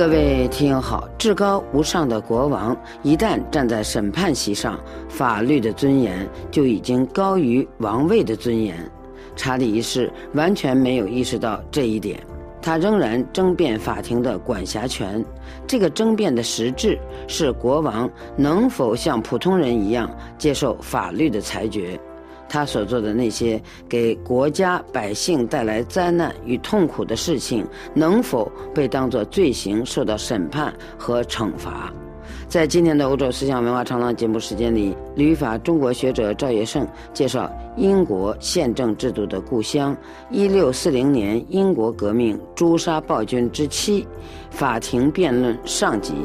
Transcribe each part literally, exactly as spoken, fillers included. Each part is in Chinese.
各位听友好，至高无上的国王一旦站在审判席上，法律的尊严就已经高于王位的尊严。查理一世完全没有意识到这一点，他仍然争辩法庭的管辖权。这个争辩的实质是国王能否像普通人一样接受法律的裁决。他所做的那些给国家百姓带来灾难与痛苦的事情，能否被当作罪行受到审判和惩罚？在今天的欧洲思想文化长廊节目时间里，旅法中国学者赵业胜介绍英国宪政制度的故乡一六四零年英国革命诛杀暴君之妻，法庭辩论上集。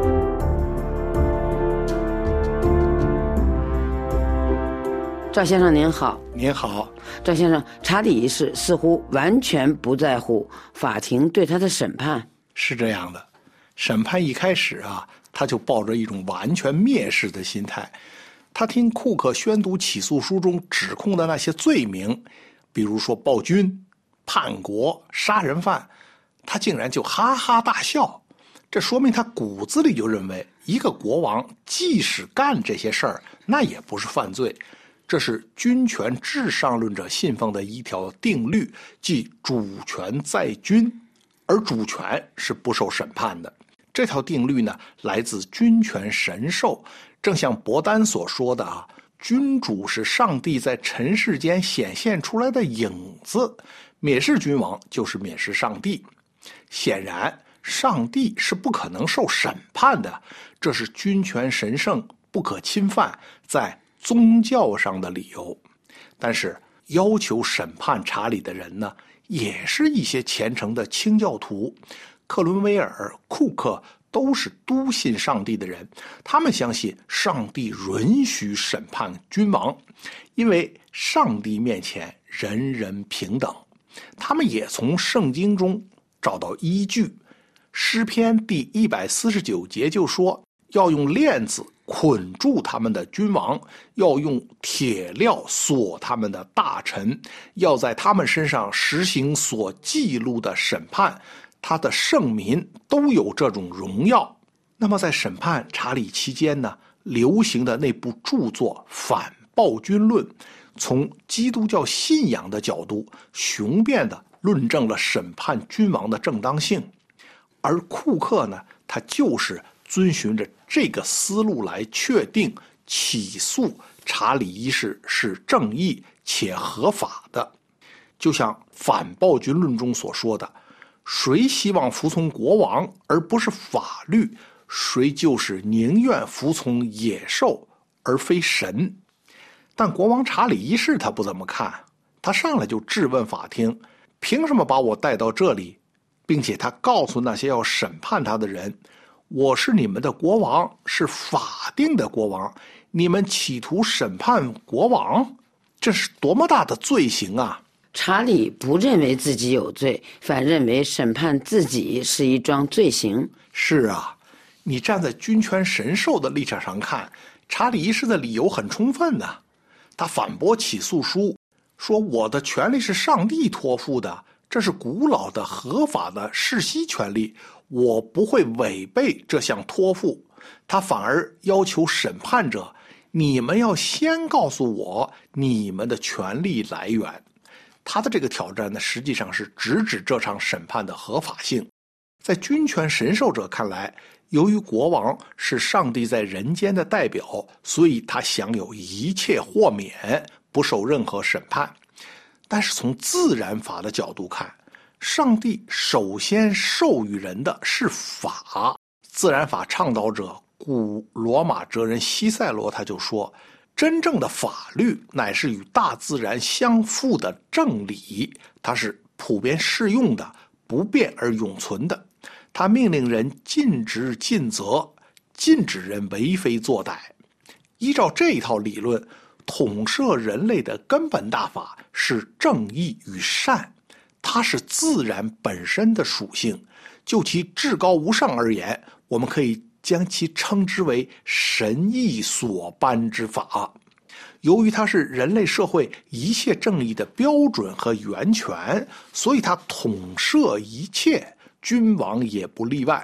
赵先生您好。 您好。 赵先生，查理一世似乎完全不在乎法庭对他的审判。 是这样的，审判一开始啊，他就抱着一种完全蔑视的心态。他听库克宣读起诉书中指控的那些罪名，比如说暴君、叛国、杀人犯，他竟然就哈哈大笑。这说明他骨子里就认为，一个国王即使干这些事儿，那也不是犯罪。这是君权至上论者信奉的一条定律，即主权在君，而主权是不受审判的。这条定律呢，来自君权神授，正像伯丹所说的啊，君主是上帝在尘世间显现出来的影子，蔑视君王就是蔑视上帝。显然，上帝是不可能受审判的，这是君权神圣不可侵犯在宗教上的理由。但是要求审判查理的人呢，也是一些虔诚的清教徒。克伦威尔、库克都是笃信上帝的人，他们相信上帝允许审判君王，因为上帝面前人人平等。他们也从圣经中找到依据，诗篇第一百四十九节就说，要用链子捆住他们的君王，要用铁镣锁他们的大臣，要在他们身上实行所记录的审判，他的圣民都有这种荣耀。那么在审判查理期间呢，流行的那部著作《反暴君论》，从基督教信仰的角度雄辩地论证了审判君王的正当性。而库克呢，他就是遵循着这个思路来确定起诉查理一世是正义且合法的。就像反暴君论中所说的，谁希望服从国王而不是法律，谁就是宁愿服从野兽而非神。但国王查理一世他不怎么看，他上来就质问法庭，凭什么把我带到这里，并且他告诉那些要审判他的人，我是你们的国王，是法定的国王，你们企图审判国王，这是多么大的罪行啊！ 查理不认为自己有罪，反认为审判自己是一桩罪行。 是啊，你站在君权神授的立场上看，查理一世的理由很充分呢、啊。他反驳起诉书，说我的权利是上帝托付的，这是古老的合法的世袭权利，我不会违背这项托付。他反而要求审判者，你们要先告诉我你们的权利来源。他的这个挑战呢，实际上是直指这场审判的合法性。在君权神授者看来，由于国王是上帝在人间的代表，所以他享有一切豁免，不受任何审判。但是从自然法的角度看，上帝首先授予人的是法。自然法倡导者古罗马哲人西塞罗他就说，真正的法律乃是与大自然相符的正理，它是普遍适用的，不变而永存的。它命令人尽职尽责，禁止人为非作歹。依照这一套理论，统摄人类的根本大法是正义与善，它是自然本身的属性。就其至高无上而言，我们可以将其称之为神意所颁之法。由于它是人类社会一切正义的标准和源泉，所以它统摄一切，君王也不例外。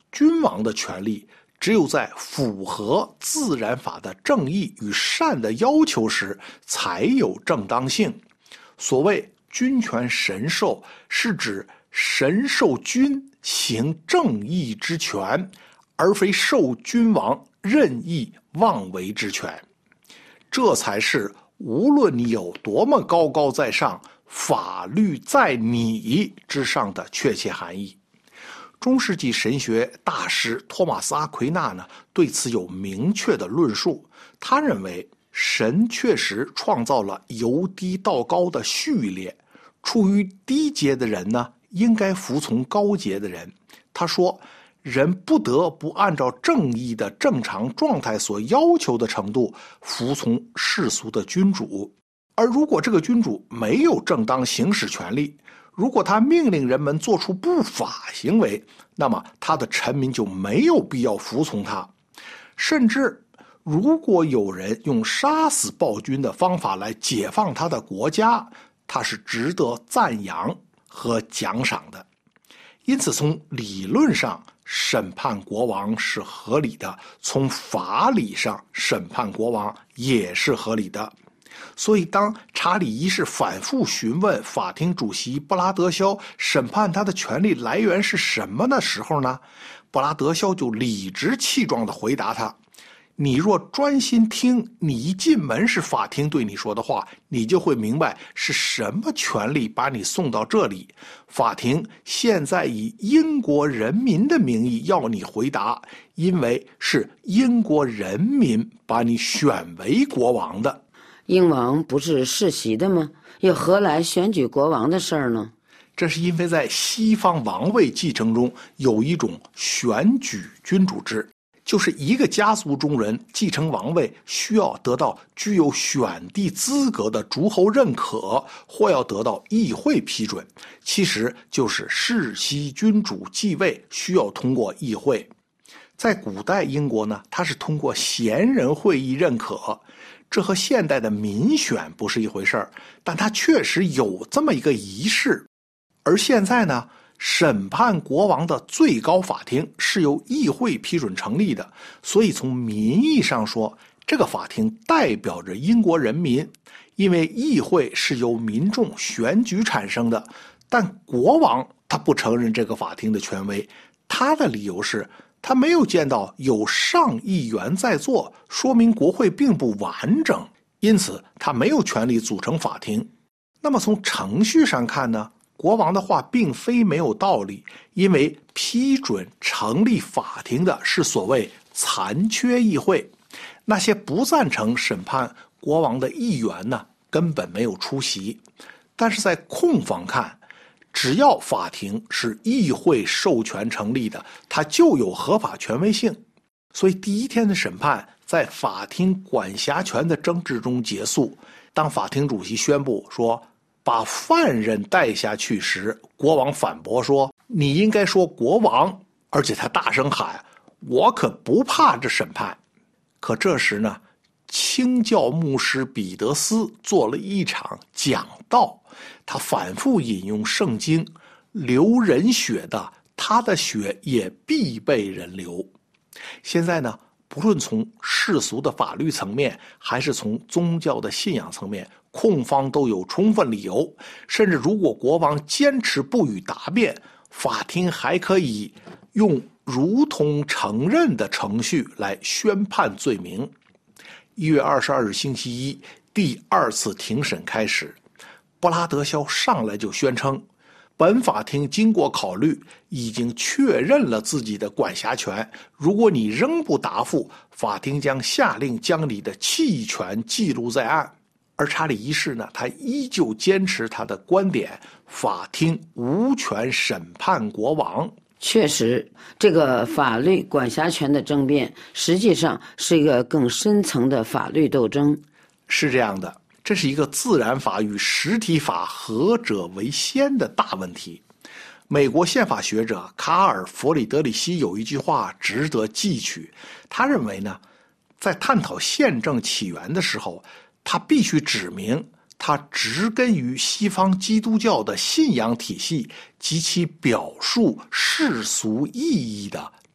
君王的权力只有在符合自然法的正义与善的要求时才有正当性。所谓君权神授，是指神授君行正义之权，而非授君王任意妄为之权。这才是无论你有多么高高在上，法律在你之上的确切含义。中世纪神学大师托马斯·阿奎那呢，对此有明确的论述。他认为神确实创造了由低到高的序列，处于低阶的人呢，应该服从高阶的人。他说，人不得不按照正义的正常状态所要求的程度服从世俗的君主，而如果这个君主没有正当行使权力，如果他命令人们做出不法行为，那么他的臣民就没有必要服从他。甚至如果有人用杀死暴君的方法来解放他的国家，他是值得赞扬和奖赏的。因此从理论上审判国王是合理的，从法理上审判国王也是合理的。所以当查理一世反复询问法庭主席布拉德肖审判他的权利来源是什么的时候呢，布拉德肖就理直气壮地回答他，你若专心听，你一进门是法庭对你说的话，你就会明白是什么权利把你送到这里。法庭现在以英国人民的名义要你回答，因为是英国人民把你选为国王的。 英王不是世袭的吗？又何来选举国王的事儿呢？ 这是因为在西方王位继承中有一种选举君主制，就是一个家族中人继承王位需要得到具有选帝资格的诸侯认可，或要得到议会批准，其实就是世袭君主继位需要通过议会。在古代英国呢，它是通过贤人会议认可，这和现代的民选不是一回事儿，但它确实有这么一个仪式。而现在呢，审判国王的最高法庭是由议会批准成立的，所以从民意上说，这个法庭代表着英国人民，因为议会是由民众选举产生的。但国王他不承认这个法庭的权威，他的理由是他没有见到有上议员在座，说明国会并不完整，因此他没有权利组成法庭。那么从程序上看呢，国王的话并非没有道理，因为批准成立法庭的是所谓残缺议会，那些不赞成审判国王的议员呢，根本没有出席。但是在控方看，只要法庭是议会授权成立的，它就有合法权威性。所以第一天的审判在法庭管辖权的争执中结束。当法庭主席宣布说把犯人带下去时，国王反驳说，你应该说国王，而且他大声喊，我可不怕这审判。可这时呢，清教牧师彼得斯做了一场讲道，他反复引用圣经，流人血的，他的血也必被人流。现在呢，不论从世俗的法律层面，还是从宗教的信仰层面，控方都有充分理由。甚至如果国王坚持不予答辩，法庭还可以用如同承认的程序来宣判罪名。一月二十二日星期一，第二次庭审开始。布拉德肖上来就宣称，本法庭经过考虑，已经确认了自己的管辖权，如果你仍不答复，法庭将下令将你的弃权记录在案。而查理一世呢，他依旧坚持他的观点，法庭无权审判国王。 确实，这个法律管辖权的争辩实际上是一个更深层的法律斗争。 是这样的，这是一个自然法与实体法何者为先的大问题。美国宪法学者卡尔·弗里德里希有一句话值得记取，他认为呢，在探讨宪政起源的时候，他必须指明它植根于西方基督教的信仰体系及其表述世俗意义的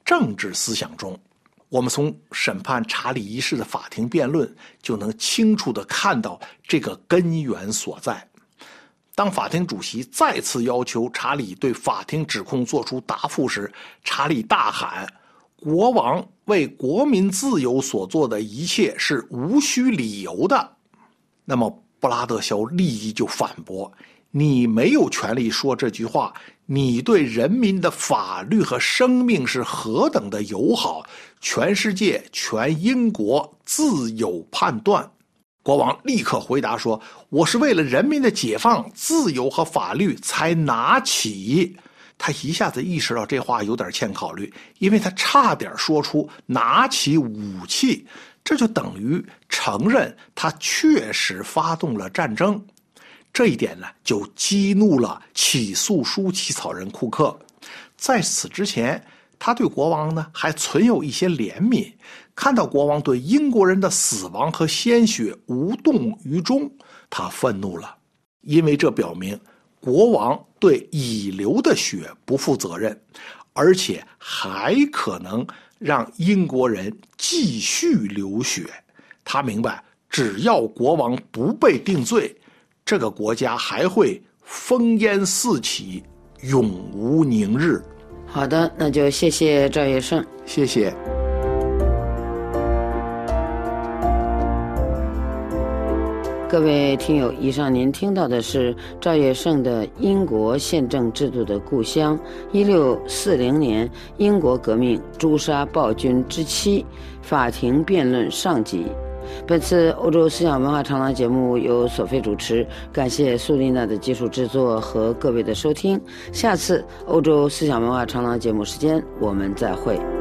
政治思想中。我们从审判查理一世的法庭辩论就能清楚地看到这个根源所在。当法庭主席再次要求查理对法庭指控做出答复时，查理大喊：国王为国民自由所做的一切是无需理由的。那么布拉德肖立即就反驳：你没有权利说这句话，你对人民的法律和生命是何等的友好，全世界全英国自有判断。国王立刻回答说：我是为了人民的解放、自由和法律才拿起。他一下子意识到这话有点欠考虑，因为他差点说出拿起武器，这就等于承认他确实发动了战争。这一点呢，就激怒了起诉书起草人库克。在此之前，他对国王呢还存有一些怜悯，看到国王对英国人的死亡和鲜血无动于衷，他愤怒了，因为这表明国王对已流的血不负责任，而且还可能让英国人继续流血。他明白，只要国王不被定罪，这个国家还会烽烟四起，永无宁日。 好的，那就谢谢赵业胜。 谢谢。 各位听友，以上您听到的是赵业胜的《英国宪政制度的故乡》一六四零年英国革命诛杀暴君之妻法庭辩论上集。本次欧洲思想文化长廊节目由索菲主持，感谢苏丽娜的技术制作和各位的收听。下次欧洲思想文化长廊节目时间我们再会。